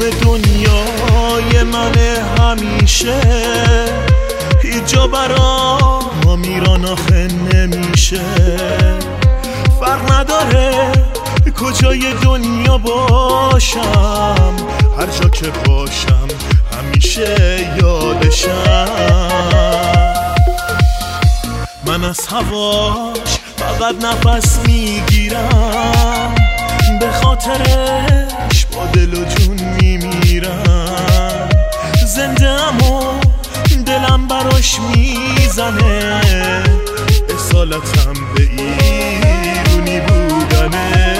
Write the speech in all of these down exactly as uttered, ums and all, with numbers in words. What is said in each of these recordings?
دنیای من همیشه، هیچ جا برام ایران آخه نمیشه. فرق نداره کجای دنیا باشم، هر جا که باشم همیشه یادشم. من از هواش فقط نفس میگیرم، به خاطرش با دل و جون میمیرم. زنده ام و دلم براش میزنه، اصالتم به ایرونی بودنه.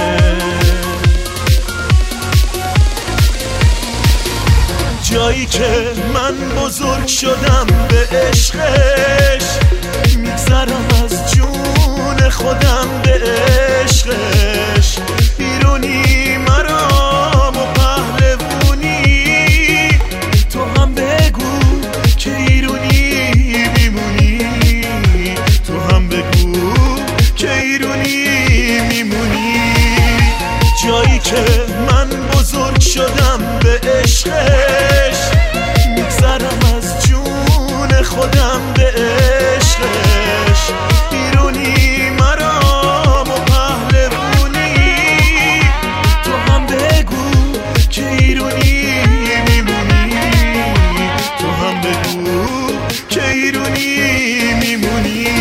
جایی که من بزرگ شدم به عشقش، میگذرم از جون خودم به عشقش. ایرونی مرام و پهلوونی، تو هم بگو که ایرونی میمونی، تو هم بگو که ایرونی میمونی. جایی که من بزرگ شدم به عشقش، میگذرم از جون خودم به عشقش. ایرونی مرام و پهلوونی، تو هم بگو که ایرونی میمونی، تو هم بگو که ایرونی میمونی.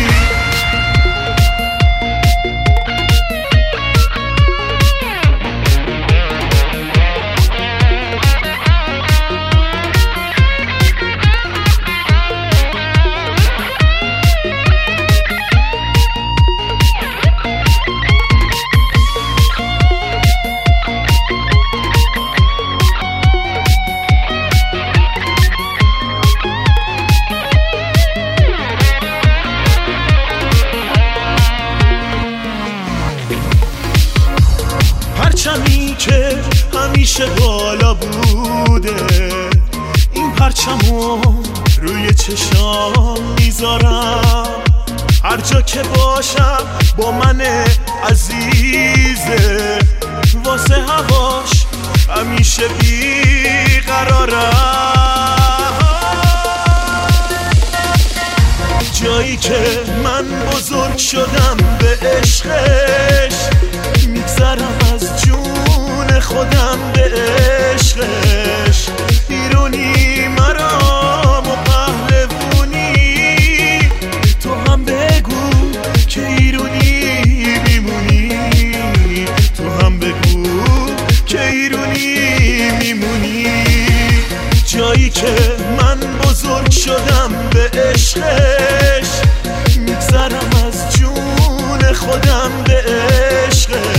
پرچمی که همیشه بالا بوده، این پرچمو روی چشام میذارم. هر جا که باشم با من عزیزه، واسه هواش همیشه بیقرارم. جایی که من بزرگ شدم به عشقش، میگذرم از جون خودم به عشقش. ایرونی مرام و پهلوونی، تو هم بگو که ایرونی میمونی، تو هم بگو که ایرونی میمونی. جایی که من بزرگ شدم به عشقش، میگذرم از جون خودم به عشقش.